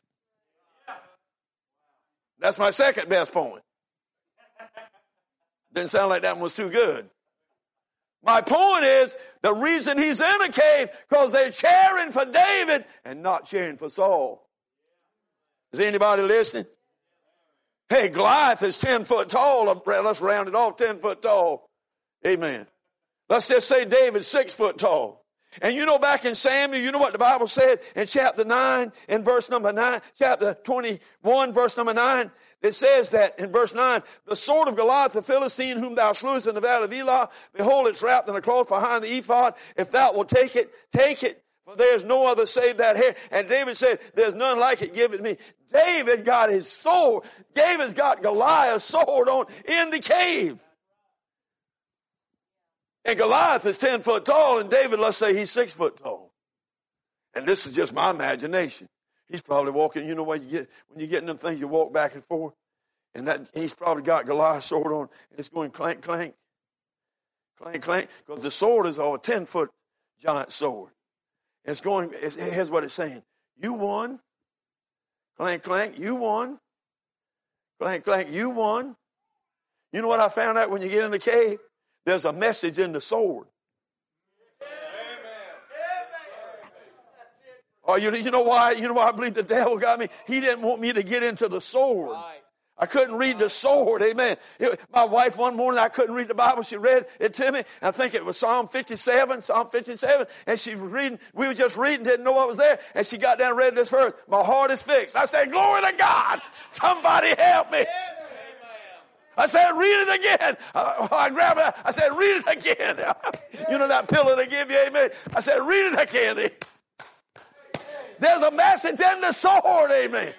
That's my second best point. Didn't sound like that one was too good. My point is, the reason he's in a cave, because they're cheering for David and not cheering for Saul. Is anybody listening? Hey, Goliath is ten foot tall. Let's round it off, ten foot tall. Amen. Let's just say David's six foot tall. And you know back in Samuel, you know what the Bible said in chapter nine, in verse number nine, chapter twenty-one, verse number nine. It says that in verse nine, the sword of Goliath, the Philistine, whom thou slewest in the valley of Elah, behold, it's wrapped in a cloth behind the ephod. If thou wilt take it, take it, for there is no other save that hair. And David said, there's none like it, give it to me. David got his sword. David's got Goliath's sword on in the cave. And Goliath is ten foot tall, and David, let's say he's six foot tall. And this is just my imagination. He's probably walking, you know what you get, when you get in them things, you walk back and forth. And that he's probably got Goliath's sword on, and it's going clank, clank, clank, clank, because the sword is of a ten foot giant sword. And it's going, it's, here's what it's saying. You won. Clank, clank, you won. Clank, clank, you won. You know what I found out when you get in the cave? There's a message in the sword. Oh, you, you know why? You know why I believe the devil got me? He didn't want me to get into the sword. I couldn't read the sword. Amen. It, my wife one morning, I couldn't read the Bible. She read it to me. I think it was Psalm fifty-seven, Psalm fifty-seven. And she was reading. We were just reading, didn't know what was there. And she got down and read this verse. My heart is fixed. I said, glory to God. Somebody help me. I said, read it again. I, I grabbed it. I said, read it again. You know that pillow they give you, amen? I said, read it again. There's a message in the sword, amen.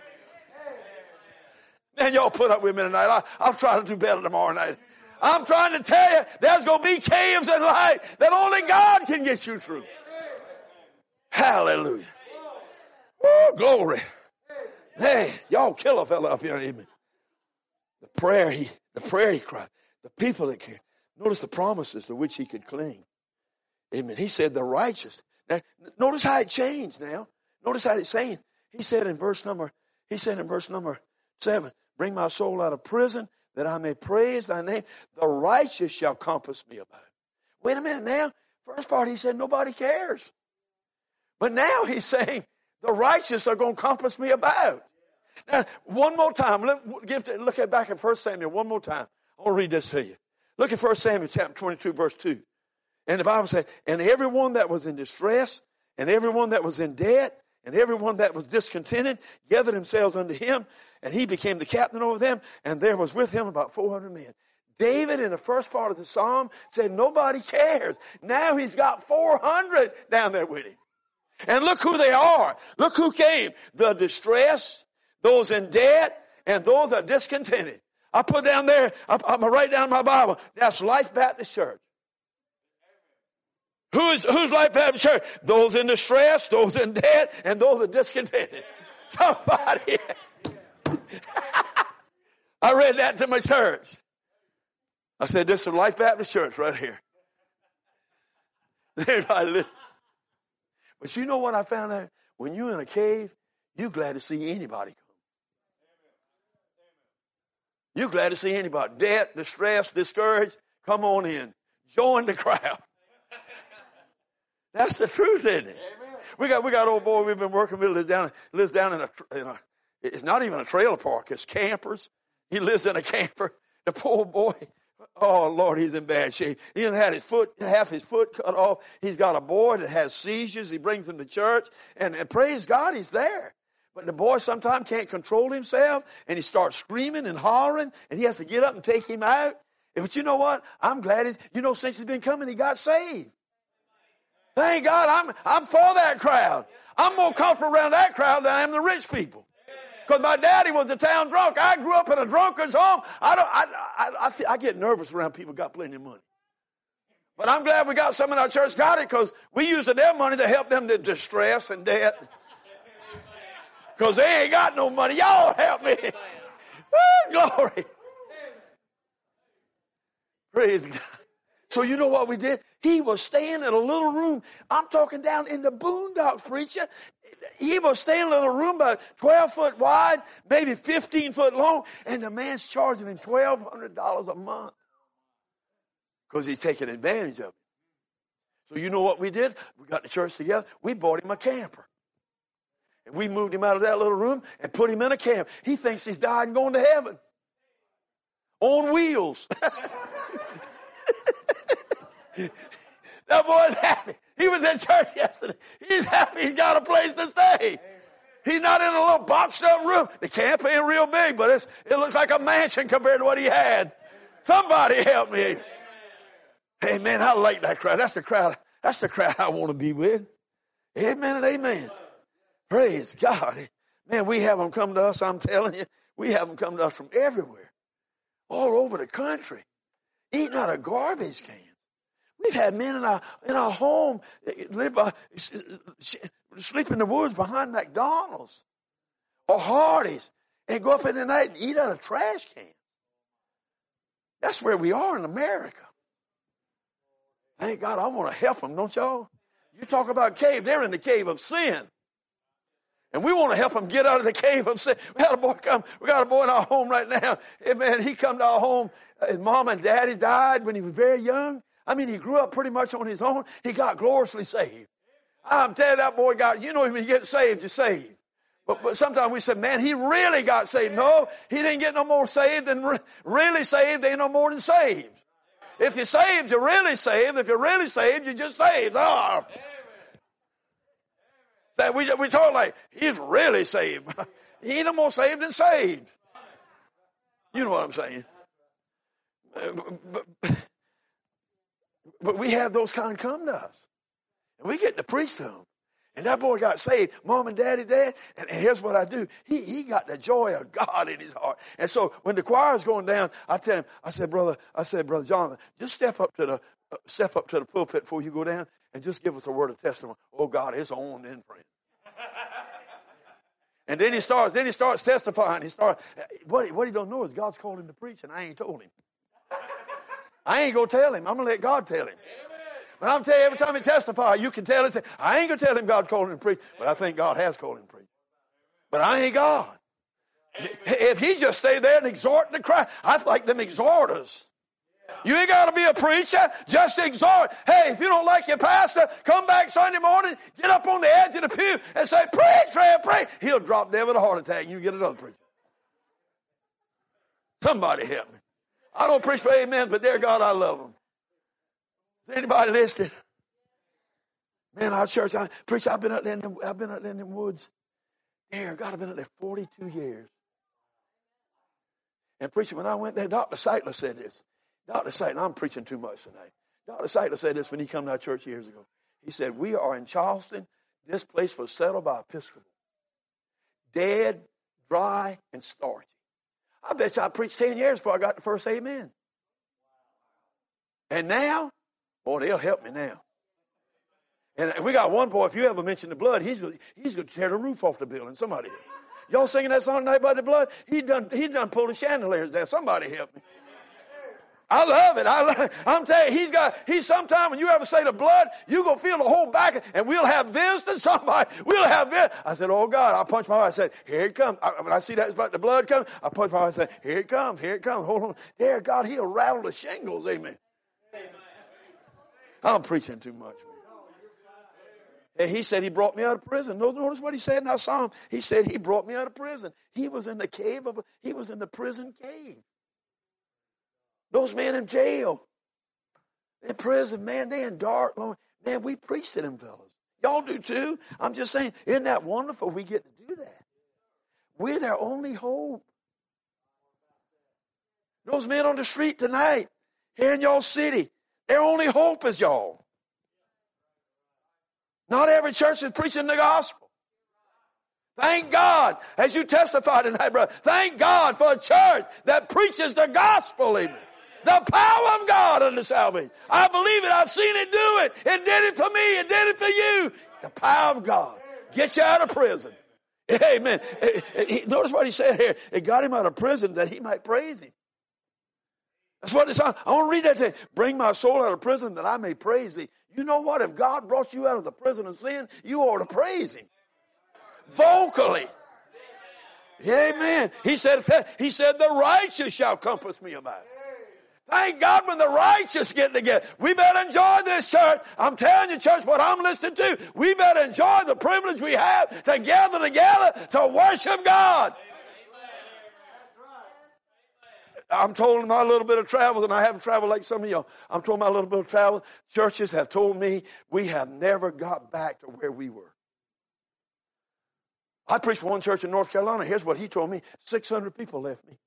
Man, y'all put up with me tonight. I, I'll try to do better tomorrow night. I'm trying to tell you, there's going to be caves in life that only God can get you through. Hallelujah. Oh, glory. Hey, y'all kill a fella up here, amen. The prayer he, the prayer he cried, the people that care. Notice the promises to which he could cling. Amen. He said the righteous. Now, notice how it changed now. Notice how it's saying. He said in verse number, he said in verse number seven, bring my soul out of prison that I may praise thy name. The righteous shall compass me about. Wait a minute now. First part he said nobody cares. But now he's saying the righteous are going to compass me about. Now, one more time. Look, give, look at back at First Samuel one more time. I want to read this to you. Look at First Samuel chapter twenty-two, verse two. And the Bible said, and everyone that was in distress, and everyone that was in debt, and everyone that was discontented, gathered themselves unto him, and he became the captain over them, and there was with him about four hundred men. David, in the first part of the psalm, said nobody cares. Now he's got four hundred down there with him. And look who they are. Look who came. The distressed, those in debt, and those that are discontented. I put down there, I'm going to write down in my Bible, that's Life Baptist Church. Who's, who's Life Baptist Church? Those in distress, those in debt, and those that are discontented. Somebody. I read that to my church. I said, this is Life Baptist Church right here. But you know what I found out? When you're in a cave, you're glad to see anybody come. You're glad to see anybody. Debt, distress, discouraged, come on in. join the crowd. That's the truth, isn't it? Amen. We got we got old boy we've been working with lives down lives down in a, in a it's not even a trailer park. It's campers. He lives in a camper. The poor boy, oh Lord, he's in bad shape. He had his foot half his foot cut off. He's got a boy that has seizures. He brings him to church, and, and praise God, he's there. But the boy sometimes can't control himself, and he starts screaming and hollering, and he has to get up and take him out. But you know what? I'm glad he's, you know, since he's been coming, he got saved. Thank God, I'm I'm for that crowd. I'm more comfortable around that crowd than I am the rich people. Because my daddy was a town drunk. I grew up in a drunkard's home. I don't. I I, I, feel, I get nervous around people who got plenty of money. But I'm glad we got some in our church got it, because we use their money to help them to distress and debt. Because they ain't got no money. Y'all help me. Woo, glory. Praise God. So you know what we did? He was staying in a little room. I'm talking down in the boondocks, preacher. He was staying in a little room about twelve foot wide, maybe fifteen foot long, and the man's charging him twelve hundred dollars a month because he's taking advantage of it. So you know what we did? We got the church together. We bought him a camper. And we moved him out of that little room and put him in a camper. He thinks he's died and going to heaven. On wheels. That boy's happy. He was in church yesterday. He's happy he's got a place to stay. He's not in a little boxed up room. The camp ain't real big, but it's, it looks like a mansion compared to what he had. Somebody help me. Hey, man, I like that crowd. That's the crowd. That's the crowd I want to be with. Amen and amen. Praise God. Man, we have them come to us, I'm telling you. We have them come to us from everywhere. All over the country. Eating out of garbage cans. We've had men in our in our home live uh, sleep in the woods behind McDonald's or Hardee's and go up in the night and eat out of trash cans. That's where we are in America. Thank God, I want to help them, don't y'all? You talk about cave, they're in the cave of sin. And we want to help them get out of the cave of sin. We had a boy come, we got a boy in our home right now. Hey, man, he come to our home. His mom and daddy died when he was very young. I mean, he grew up pretty much on his own. He got gloriously saved. I'm telling you, that boy got, you know, when you get saved, you're saved. But, but sometimes we say, man, he really got saved. No, he didn't get no more saved than re- really saved. They ain't no more than saved. If you're saved, you're really saved. If you're really saved, you're just saved. Oh. So we, we talk like, he's really saved. He ain't no more saved than saved. You know what I'm saying. But, but, but we have those kind come to us. And we get to preach to them. And that boy got saved. Mom and daddy, dad. And, and here's what I do. He he got the joy of God in his heart. And so when the choir's going down, I tell him, I said, brother, I said, brother Jonathan, just step up to the uh, step up to the pulpit before you go down and just give us a word of testimony. Oh God, it's on then, friend. And then he starts, then he starts testifying. He starts, what, what he don't know is God's called him to preach, and I ain't told him. I ain't going to tell him. I'm going to let God tell him. Amen. But I'm telling you, every time he testifies, you can tell him, I ain't going to tell him God called him to preach, but I think God has called him to preach. But I ain't God. Amen. If he just stayed there and exhort the crowd, I like them exhorters. You ain't got to be a preacher. Just exhort. Hey, if you don't like your pastor, come back Sunday morning, get up on the edge of the pew and say, preach, Fred, preach. He'll drop dead with a heart attack and you get another preacher. Somebody help me. I don't preach for amen, but dear God, I love them. Is anybody listening? Man, our church, I preach, I've been out there in the, I've been out there in the woods. Dear God, I've been out there forty-two years. And preaching, when I went there, Doctor Seitler said this. Doctor Seitler, I'm preaching too much tonight. Doctor Seitler said this when he came to our church years ago. He said, we are in Charleston. This place was settled by Episcopal. Dead, dry, and starchy. I bet you I preached ten years before I got the first amen. And now, boy, they'll help me now. And we got one boy, if you ever mention the blood, he's going he's going to tear the roof off the building. Somebody help. Y'all singing that song tonight about the blood? He done he done pulled the chandeliers down. Somebody help me. I love it. I love, I'm telling you, he's got, he's sometime when you ever say the blood, you're going to feel the whole back, and we'll have visitors, somebody, we'll have visitors. I said, oh God, I punched my wife. I said, here it comes. I, when I see that, it's about the blood coming, I punched my wife. I said, here it comes, here it comes. Hold on. There, God, he'll rattle the shingles. Amen. I'm preaching too much, man. And he said he brought me out of prison. Notice what he said in that psalm. He said he brought me out of prison. He was in the cave of, a, he was in the prison cave. Those men in jail, in prison, man, they in dark, long. Man, we preach to them fellas. Y'all do too. I'm just saying, isn't that wonderful we get to do that? We're their only hope. Those men on the street tonight, here in y'all city, their only hope is y'all. Not every church is preaching the gospel. Thank God, as you testified tonight, brother, thank God for a church that preaches the gospel, amen. The power of God unto salvation. I believe it. I've seen it do it. It did it for me. It did it for you. The power of God. Get you out of prison. Amen. Notice what he said here. It got him out of prison that he might praise him. That's what it's on. I want to read that to you. Bring my soul out of prison that I may praise thee. You know what? If God brought you out of the prison of sin, you ought to praise him. Vocally. Amen. He said, he said, the righteous shall compass me about. Thank God when the righteous get together. We better enjoy this, church. I'm telling you, church, what I'm listening to. We better enjoy the privilege we have to gather together to worship God. I'm told my little bit of travel, and I haven't traveled like some of y'all. I'm told my little bit of travel. Churches have told me we have never got back to where we were. I preached for one church in North Carolina. Here's what he told me. six hundred people left me.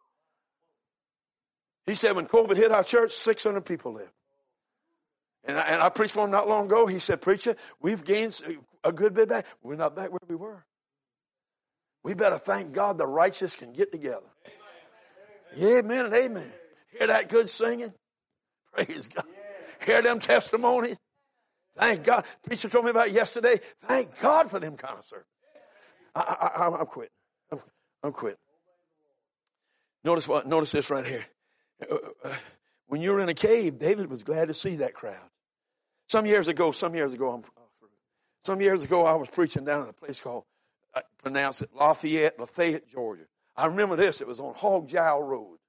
He said when COVID hit our church, six hundred people left. And I, and I preached for him not long ago. He said, preacher, we've gained a good bit back. We're not back where we were. We better thank God the righteous can get together. Yeah, amen and amen. Hear that good singing? Praise God. Hear them testimonies? Thank God. Preacher told me about it yesterday. Thank God for them kind of service. I, I, I, I'm quitting. I'm, I'm quitting. Notice what? Notice this right here. When you were in a cave, David was glad to see that crowd. Some years ago, some years ago, I'm, some years ago, I was preaching down in a place called, I pronounce it, Lafayette, Lafayette, Georgia. I remember this. It was on Hog Jowl Road.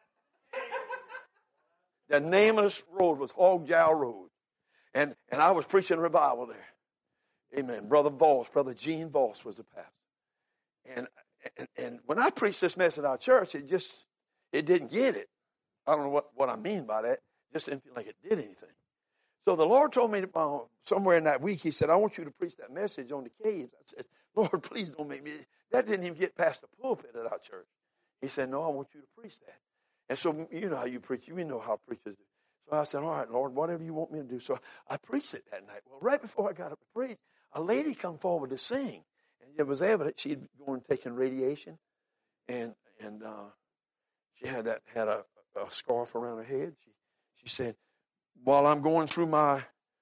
The name of this road was Hog Jowl Road. And, and I was preaching revival there. Amen. Brother Voss, Brother Gene Voss was the pastor. And, and, and when I preached this message at our church, it just, it didn't get it. I don't know what, what I mean by that. It just didn't feel like it did anything. So the Lord told me uh, somewhere in that week, he said, I want you to preach that message on the caves. I said, Lord, please don't make me. That didn't even get past the pulpit at our church. He said, no, I want you to preach that. And so you know how you preach. You know how preachers do. So I said, all right, Lord, whatever you want me to do. So I preached it that night. Well, right before I got up to preach, a lady come forward to sing. And it was evident she'd gone and taken radiation. And and uh, she had that had a, a scarf around her head. She, she said, while I'm going through my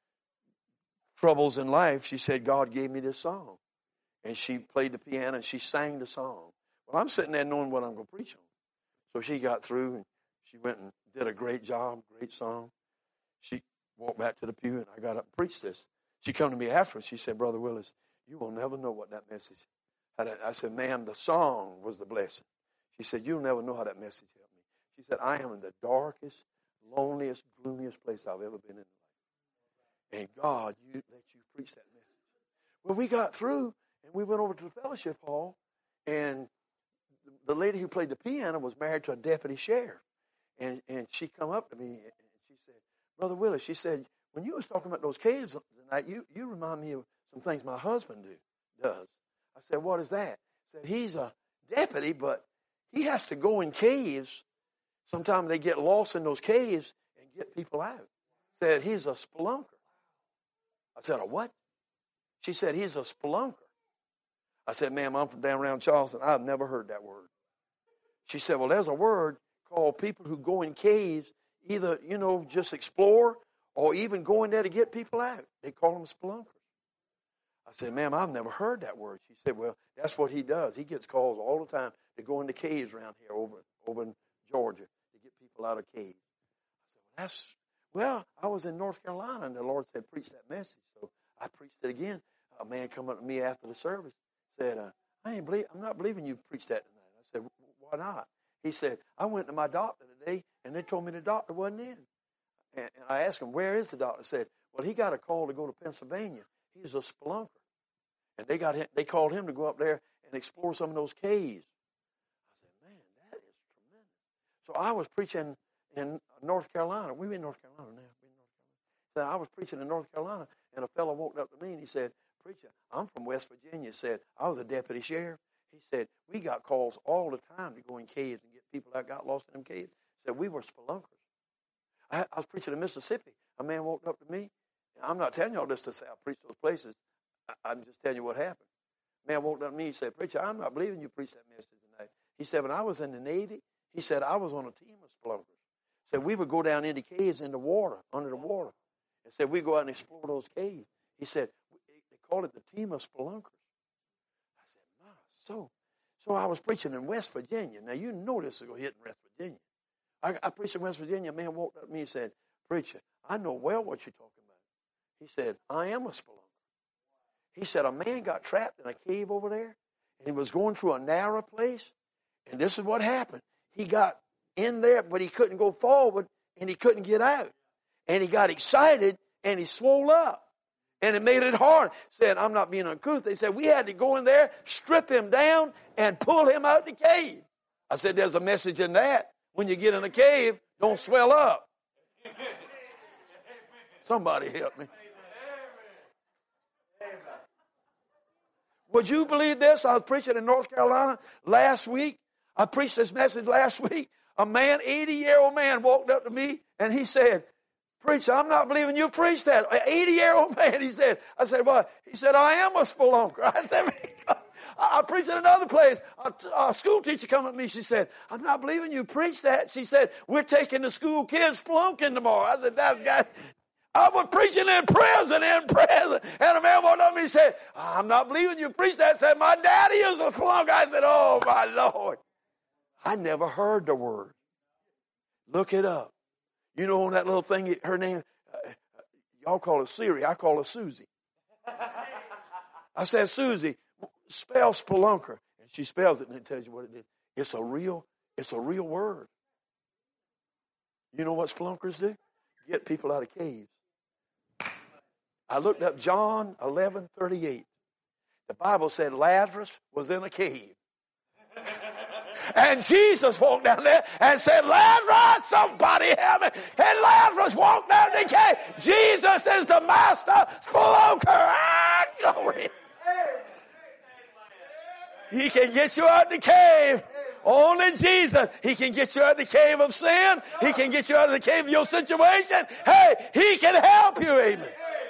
troubles in life, she said, God gave me this song. And she played the piano and she sang the song. Well, I'm sitting there knowing what I'm going to preach on. So she got through and she went and did a great job, great song. She walked back to the pew and I got up and preached this. She come to me afterwards. She said, Brother Willis, you will never know what that message had. I said, ma'am, the song was the blessing. She said, you'll never know how that message helped me. She said, I am in the darkest, loneliest, gloomiest place I've ever been in life. And God, you let you preach that message. Well, we got through and we went over to the fellowship hall, and the lady who played the piano was married to a deputy sheriff. And and she come up to me and she said, Brother Willis, she said, when you was talking about those caves tonight, you, you remind me of some things my husband do does. I said, what is that? She said, he's a deputy, but he has to go in caves. Sometimes they get lost in those caves and get people out. Said, he's a spelunker. I said, a what? She said, he's a spelunker. I said, ma'am, I'm from down around Charleston. I've never heard that word. She said, well, there's a word called people who go in caves, either, you know, just explore or even go in there to get people out. They call them spelunkers. I said, ma'am, I've never heard that word. She said, well, that's what he does. He gets calls all the time to go into caves around here over, over in Georgia to get people out of caves. I said, well, that's, well, I was in North Carolina and the Lord said, preach that message. So I preached it again. A man come up to me after the service. Said, uh, I ain't believe, I'm not believing you preached that tonight. I said, why not? He said, I went to my doctor today, and they told me the doctor wasn't in. And, and I asked him, where is the doctor? He said, well, he got a call to go to Pennsylvania. He's a spelunker. And they got him, they called him to go up there and explore some of those caves. I said, man, that is tremendous. So I was preaching in North Carolina. We're in North Carolina now. We're in North Carolina. So I was preaching in North Carolina, and a fellow walked up to me, and he said, preacher, I'm from West Virginia. He said, I was a deputy sheriff. He said, we got calls all the time to go in caves and get people that got lost in them caves. He said, we were spelunkers. I, I was preaching in Mississippi. A man walked up to me. I'm not telling y'all this to say I preach those places. I, I'm just telling you what happened. Man walked up to me and said, preacher, I'm not believing you preached that message tonight. He said, when I was in the Navy, he said, I was on a team of spelunkers. He said, we would go down into caves in the water, under the water. And said, we'd go out and explore those caves. He said, they call it the team of spelunkers. I said, my, so. So I was preaching in West Virginia. Now, you know this is going to hit in West Virginia. I, I preached in West Virginia. A man walked up to me and said, preacher, I know well what you're talking about. He said, I am a spelunker. He said, a man got trapped in a cave over there, and he was going through a narrow place, and this is what happened. He got in there, but he couldn't go forward, and he couldn't get out. And he got excited, and he swole up. And it made it hard. Said, I'm not being uncouth. They said, we had to go in there, strip him down, and pull him out the cave. I said, there's a message in that. When you get in a cave, don't swell up. Somebody help me. Would you believe this? I was preaching in North Carolina last week. I preached this message last week. A man, eighty-year-old man, walked up to me, and he said, preacher, I'm not believing you preached that. An eighty-year-old man, he said. I said, what? He said, I am a spelunker. I said, I preached in another place. A, a school teacher come at me. She said, I'm not believing you preached that. She said, we're taking the school kids spelunking tomorrow. I said, that guy, I was preaching in prison, in prison. And a man walked up to me and said, I'm not believing you preached that. I said, my daddy is a spelunker. I said, oh, my Lord. I never heard the word. Look it up. You know, on that little thing, her name, uh, y'all call her Siri. I call her Susie. I said, Susie, spell spelunker. And she spells it and it tells you what it is. It's a real, it's a real word. You know what spelunkers do? Get people out of caves. I looked up John eleven thirty-eight. The Bible said Lazarus was in a cave. And Jesus walked down there and said, Lazarus, somebody help me. And Lazarus walked down the cave. Jesus is the master spelunker. Ah, glory. He can get you out of the cave. Only Jesus. He can get you out of the cave of sin. He can get you out of the cave of your situation. Hey, he can help you. Amen.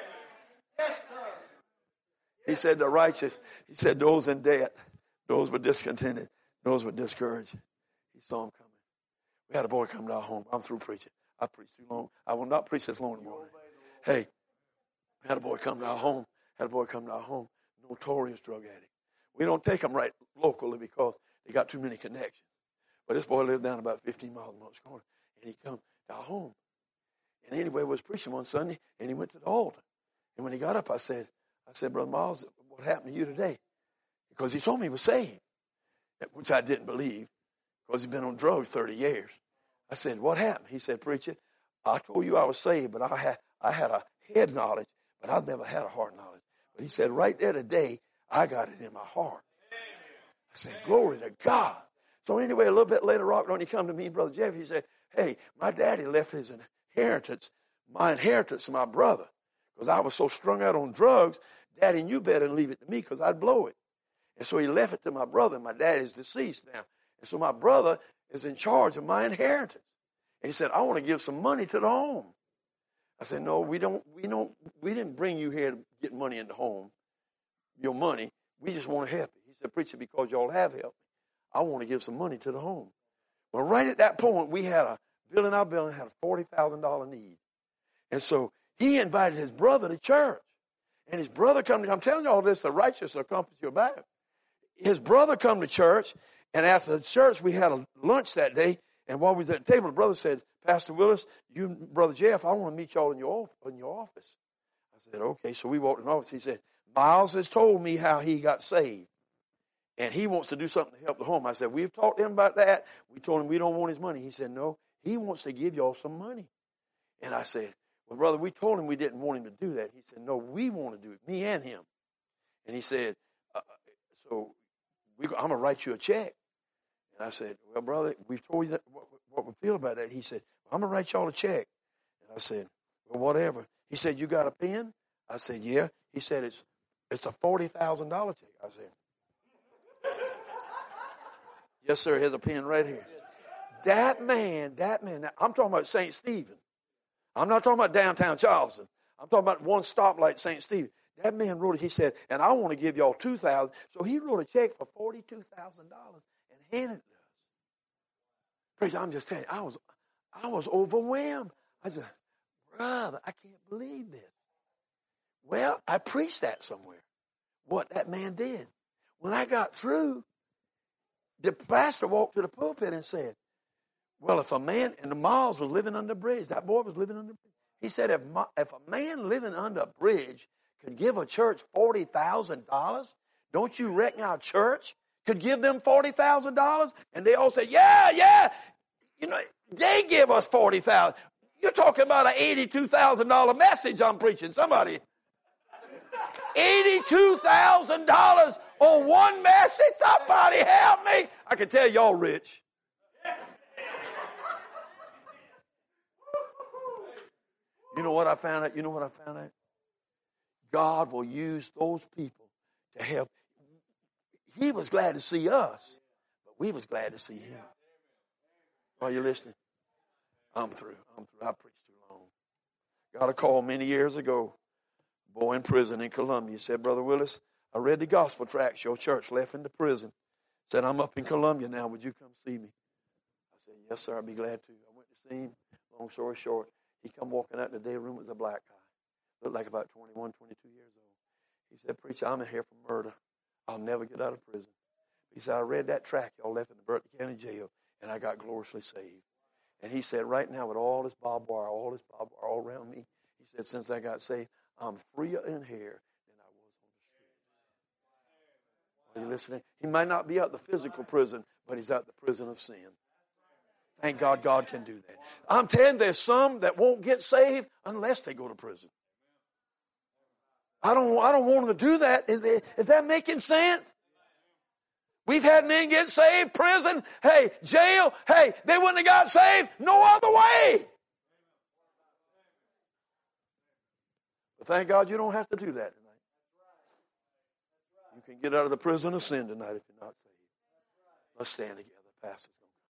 He said the righteous, he said those in debt, those were discontented. Those were discouraged. He saw him coming. We had a boy come to our home. I'm through preaching. I preached too long. I will not preach this long in the morning. Hey, we had a boy come to our home. Had a boy come to our home. Notorious drug addict. We don't take them right locally because they got too many connections. But this boy lived down about fifteen miles from Moncks Corner. And he come to our home. And anyway, I was preaching one Sunday, and he went to the altar. And when he got up, I said, I said, Brother Miles, what happened to you today? Because he told me he was saved. Which I didn't believe because he'd been on drugs thirty years. I said, what happened? He said, preacher, I told you I was saved, but I had I had a head knowledge, but I've never had a heart knowledge. But he said, right there today, I got it in my heart. I said, glory to God. So anyway, a little bit later on, when he come to me, Brother Jeff, he said, hey, my daddy left his inheritance, my inheritance to my brother. Because I was so strung out on drugs, Daddy, you better leave it to me because I'd blow it. And so he left it to my brother. My dad is deceased now. And so my brother is in charge of my inheritance. And he said, I want to give some money to the home. I said, no, we don't, we don't, we didn't bring you here to get money in the home, your money. We just want to help you. He said, preacher, because y'all have helped me, I want to give some money to the home. Well, right at that point, we had a bill in our building had a forty thousand dollars need. And so he invited his brother to church. And his brother come to, I'm telling you all this, the righteous will comfort you about it. His brother come to church, and after the church, we had a lunch that day, and while we was at the table, the brother said, Pastor Willis, you, Brother Jeff, I want to meet y'all in your, in your office. I said, okay. So we walked in the office. He said, Miles has told me how he got saved, and he wants to do something to help the home. I said, we've talked to him about that. We told him we don't want his money. He said, no, he wants to give y'all some money. And I said, well, brother, we told him we didn't want him to do that. He said, no, we want to do it, me and him. And he said, uh, so we, I'm going to write you a check. And I said, well, brother, we've told you that, what, what we feel about that. He said, well, I'm going to write y'all a check. And I said, well, whatever. He said, you got a pen? I said, yeah. He said, it's it's a forty thousand dollars check. I said, yes, sir, here's a pen right here. That man, that man, I'm talking about Saint Stephen. I'm not talking about downtown Charleston. I'm talking about one stoplight, Saint Stephen. That man wrote it. He said, and I want to give y'all two thousand dollars. So he wrote a check for forty-two thousand dollars and handed it to us. Praise God, I'm just telling you, I was, I was overwhelmed. I said, brother, I can't believe this. Well, I preached that somewhere, what that man did. When I got through, the pastor walked to the pulpit and said, well, if a man, and the Miles was living under a bridge, that boy was living under a bridge. He said, if, if a man living under a bridge could give a church forty thousand dollars, don't you reckon our church could give them forty thousand dollars? And they all said, yeah, yeah. You know, they give us forty thousand dollars. You're talking about an eighty-two thousand dollars message I'm preaching. Somebody. eighty-two thousand dollars on one message? Somebody help me. I can tell y'all rich. You know what I found out? You know what I found out? God will use those people to help. He was glad to see us, but we was glad to see him. Are you listening? I'm through. I'm through. I preached too long. Got a call many years ago. A boy in prison in Columbia. He said, Brother Willis, I read the gospel tracts your church left in the prison. Said, I'm up in Columbia now. Would you come see me? I said, yes, sir. I'd be glad to. I went to see him. Long story short, he come walking out in the day room as a black guy. Looked like about twenty-one, twenty-two years old. He said, Preacher, I'm in here for murder. I'll never get out of prison. He said, I read that tract y'all left in the Berkeley County Jail, and I got gloriously saved. And he said, right now with all this barbed wire, all this barbed wire all around me, he said, since I got saved, I'm freer in here than I was on the street. Are you listening? He might not be out the physical prison, but he's out the prison of sin. Thank God God can do that. I'm telling you, there's some that won't get saved unless they go to prison. I don't, I don't want them to do that. Is, they, is that making sense? We've had men get saved, prison, hey, jail, hey, they wouldn't have got saved no other way. But thank God you don't have to do that tonight. You can get out of the prison of sin tonight if you're not saved. Let's stand together, pastors.